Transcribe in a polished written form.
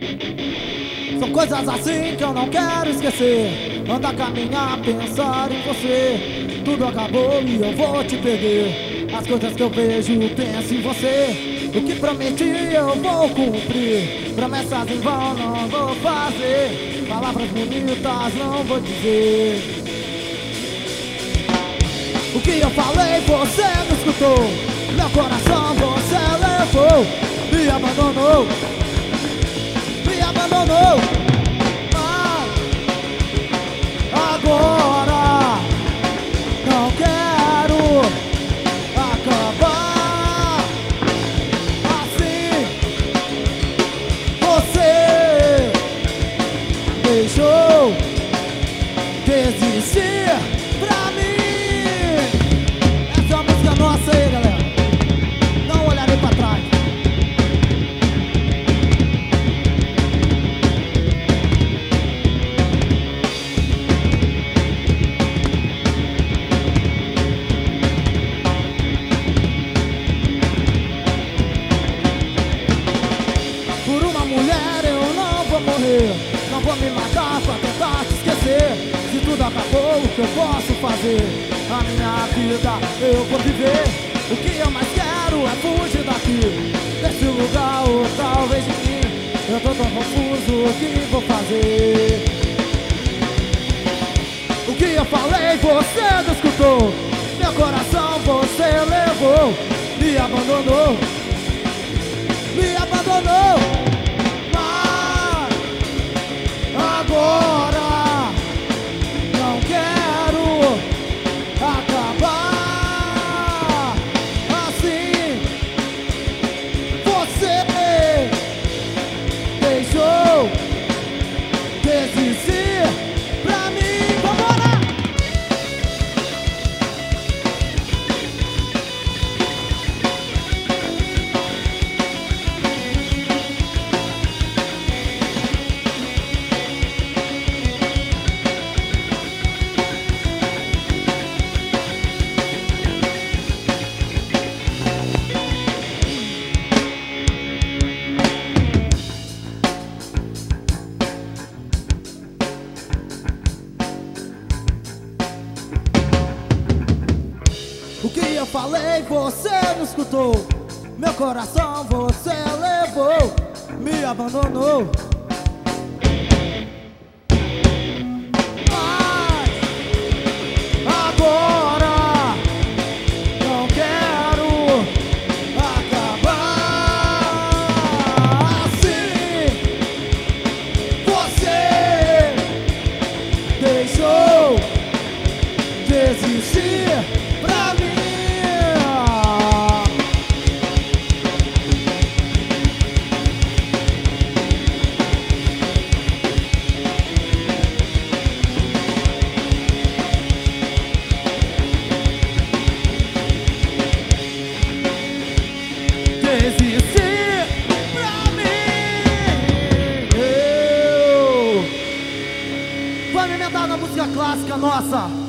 São coisas assim que eu não quero esquecer. Anda a caminhar, pensar em você. Tudo acabou e eu vou te perder. As coisas que eu vejo, penso em você. O que prometi eu vou cumprir. Promessas em vão não vou fazer. Palavras bonitas não vou dizer. O que eu falei você não escutou. Meu coração você levou. Me abandonou. Me abandonou. Mas agora não quero acabar assim. Você deixou desistir pra mim. Essa é uma música nossa aí, galera. Não olharei pra trás. Por uma mulher eu não vou morrer. Não vou me matar pra tentar te esquecer. Se tudo acabou, o que eu posso fazer? A minha vida eu vou viver. O que eu mais quero é fugir daqui, desse lugar ou talvez de mim. Eu tô tão confuso, o que vou fazer? O que eu falei você não escutou. Meu coração você levou. Me abandonou. Me abandonou. Mas agora não quero acabar assim. Você deixou desistir pra mim. Vambora! O que eu falei você não escutou. Meu coração você levou. Me abandonou. Mas agora não quero acabar assim. Você deixou desistir pra mim. Desistir pra mim. Vamos emendar na música clássica nossa.